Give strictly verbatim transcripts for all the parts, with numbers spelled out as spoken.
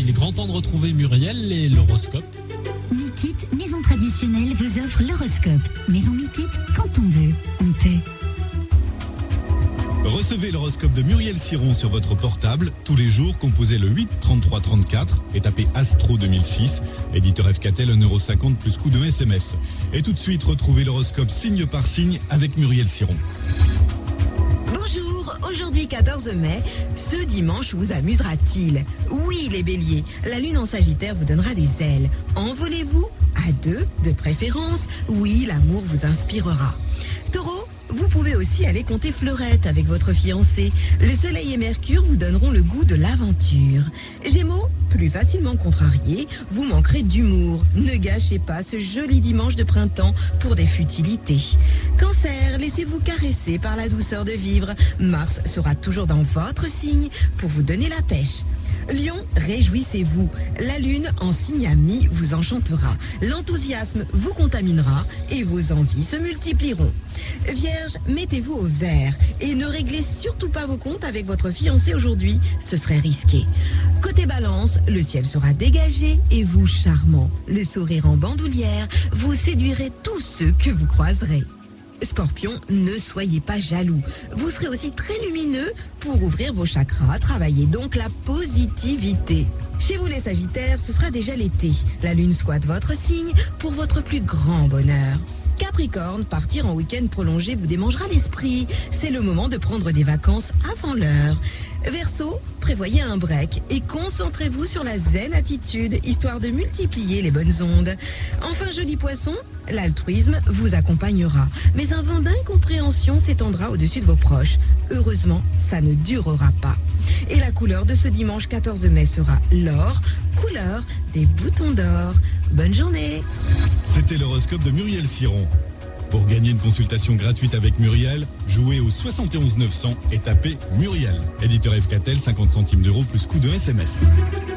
il est grand temps de retrouver Muriel et l'horoscope. Mikit, maison traditionnelle, vous offre l'horoscope. Maison Mikit, quand on veut, on peut. Recevez l'horoscope de Muriel Siron sur votre portable. Tous les jours, composez le huit trente-trois trente-quatre et tapez Astro deux mille six. Éditeur F K T L, un euro cinquante plus coût de S M S. Et tout de suite, retrouvez l'horoscope signe par signe avec Muriel Siron. Bonjour, aujourd'hui quatorze mai, ce dimanche vous amusera-t-il? Oui les béliers, la lune en Sagittaire vous donnera des ailes. Envolez-vous à deux de préférence, oui l'amour vous inspirera. Taureau, vous pouvez aussi aller compter fleurette avec votre fiancé. Le soleil et Mercure vous donneront le goût de l'aventure. Gémeaux, plus facilement contrarié, vous manquerez d'humour. Ne gâchez pas ce joli dimanche de printemps pour des futilités. Cancer, laissez-vous caresser par la douceur de vivre. Mars sera toujours dans votre signe pour vous donner la pêche. Lion, réjouissez-vous. La lune en signe ami vous enchantera. L'enthousiasme vous contaminera et vos envies se multiplieront. Vierge, mettez-vous au vert et ne réglez surtout pas vos comptes avec votre fiancé aujourd'hui, ce serait risqué. Côté balance, le ciel sera dégagé et vous charmant. Le sourire en bandoulière, vous séduirez tous ceux que vous croiserez. Scorpion, ne soyez pas jaloux. Vous serez aussi très lumineux pour ouvrir vos chakras. Travaillez donc la positivité. Chez vous les Sagittaires, ce sera déjà l'été. La lune squatte votre signe pour votre plus grand bonheur. Capricorne, partir en week-end prolongé vous démangera l'esprit. C'est le moment de prendre des vacances avant l'heure. Verseau, prévoyez un break et concentrez-vous sur la zen attitude, histoire de multiplier les bonnes ondes. Enfin, joli poisson, l'altruisme vous accompagnera, mais un vent d'incompréhension s'étendra au-dessus de vos proches. Heureusement, ça ne durera pas. Et la couleur de ce dimanche quatorze mai sera l'or, couleur des boutons d'or. Bonne journée. C'était l'horoscope de Muriel Siron. Pour gagner une consultation gratuite avec Muriel, jouez au soixante et onze neuf cents et tapez Muriel. Éditeur F K T L, cinquante centimes d'euros plus coût de S M S.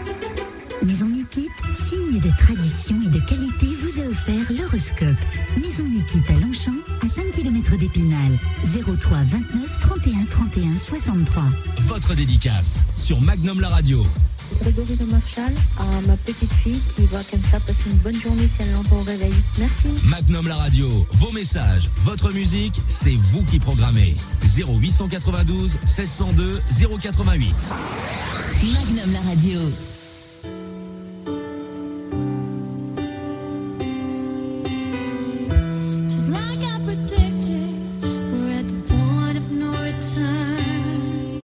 Maison Mikit, signe de tradition et de qualité, vous a offert l'horoscope. Maison Mikit à Longchamp, à cinq kilomètres d'Épinal. zéro trois vingt-neuf trente et un trente et un soixante-trois. Votre dédicace sur Magnum la radio. Grégory de Marchal, à ma petite fille qui va comme ça passer une bonne journée si elle l'entend au réveil. Merci. Magnum la radio, vos messages, votre musique, c'est vous qui programmez. zéro huit cent quatre-vingt-douze sept cent deux zéro quatre-vingt-huit. Magnum la radio.